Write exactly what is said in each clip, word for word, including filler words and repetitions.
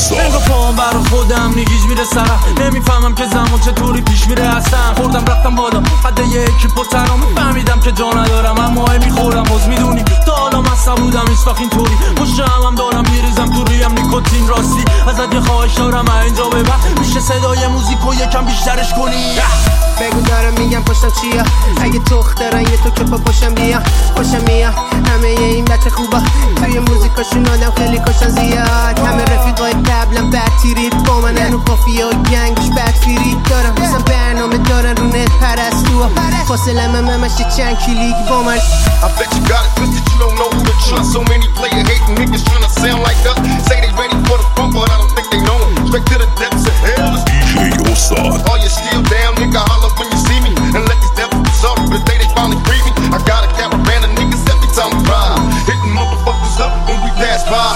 استاد. انگار پاهم برا خودم نگیج میره سرم، نمیفهمم که زمان چطوری پیش میره اصلا. خوردم رفتم بالا قد یکی پر ترام، فهمیدم که جا ندارم اما هی میخورم. باز میدونی تا حالا مستم بودم هیچ وقت اینطوری، پشت همم دارم میریزم تو ریم نیکوتین. راستی ازت یه خواهش دارم اینجا به بعد میشه صدای موزیکو یکم بیشترش کنی. بگو دارم میگم پشتم چیه، اگه دخترن یه تو که پا پشتم بیا خوشم میاد. همه این بچه خوبا توی موزیکاشون آدم خیلی کشن زیاد. همه رفیقای قبلم بد تیرید با منن و کافیه و گنگش بد فیرید دارم. مثلا برنامه دارن رو نت پرستو، فاصله من همش چند کلیک با من. I bet you got it twisted, you don't know who to trust. So many player hating niggas tryna sound like us. Say they ready for the front, but I don't think they know. Straight to the depths of hell. دی جی استاد. Are you still down, nigga? Holler when you see me. And let these devils be sorry for the day they finally free me. I got a caravan of niggas every time we ride, hitting motherfuckers up when we pass by.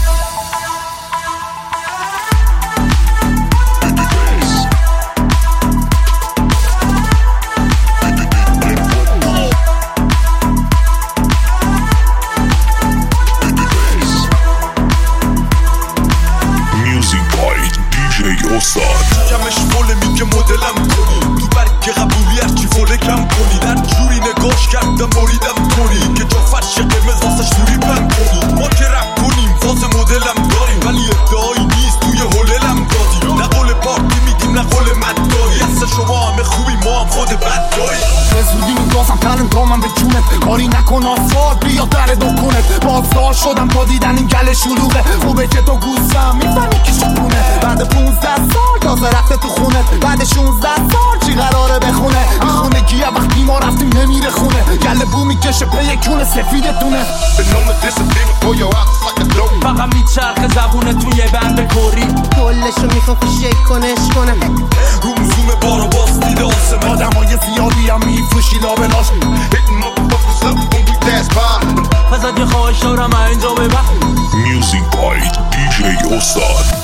استاد. کمش فوله میگه مدلم کنی، تو برگ قبولی هرچی فوله کم کنی. در جوری نگاش کردم بریدم کنی که جا فرش قرمز واسش دوری بند کنی. ما که رپ کنیم فاز مدلم داریم، ولی ادعایی نیست توی هللم دادیم. نه قول پارتی میگیم نه قول مداری، اصلا شما همه خوبی ما هم خود بد داریم. زودی میگازم تلن دامم به جونت، کاری نکن آسفالت بیا در دکنت. بازدار شدم با دیدن این گل شلوغه، خوبه که تو گوزم میفهمی که شکونه. بعد پونزده سال تازه رفته تو خونت، بعد شونزده سال چی قراره بخونه. این خونه گیه وقتی ما رفتیم نمیره خونه، گل بو میکشه به یک کونه سفیدتونه. فقط میچرخه زبونه توی بند کوری، کلشو میخوام که شیک کنش کنم. رومزوم بارو باز دیده آسمه، آدم های زیادی هم میفروشی لابلاش. Hitting motherfuckers up when we pass by. ازت یه خواهش دارم اینجا به بعد میوزیک بای دی جی استاد.